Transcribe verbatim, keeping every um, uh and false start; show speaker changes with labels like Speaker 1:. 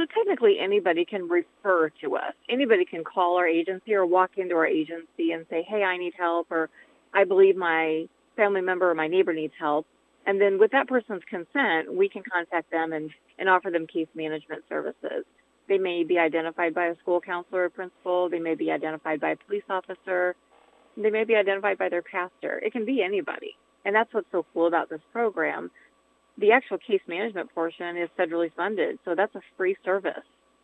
Speaker 1: So technically anybody can refer to us. Anybody can call our agency or walk into our agency and say, hey, I need help, or I believe my family member or my neighbor needs help. And then with that person's consent, we can contact them and, and offer them case management services. They may be identified by a school counselor or principal. They may be identified by a police officer. They may be identified by their pastor. It can be anybody. And that's what's so cool about this program. The actual case management portion is federally funded, so that's a free service.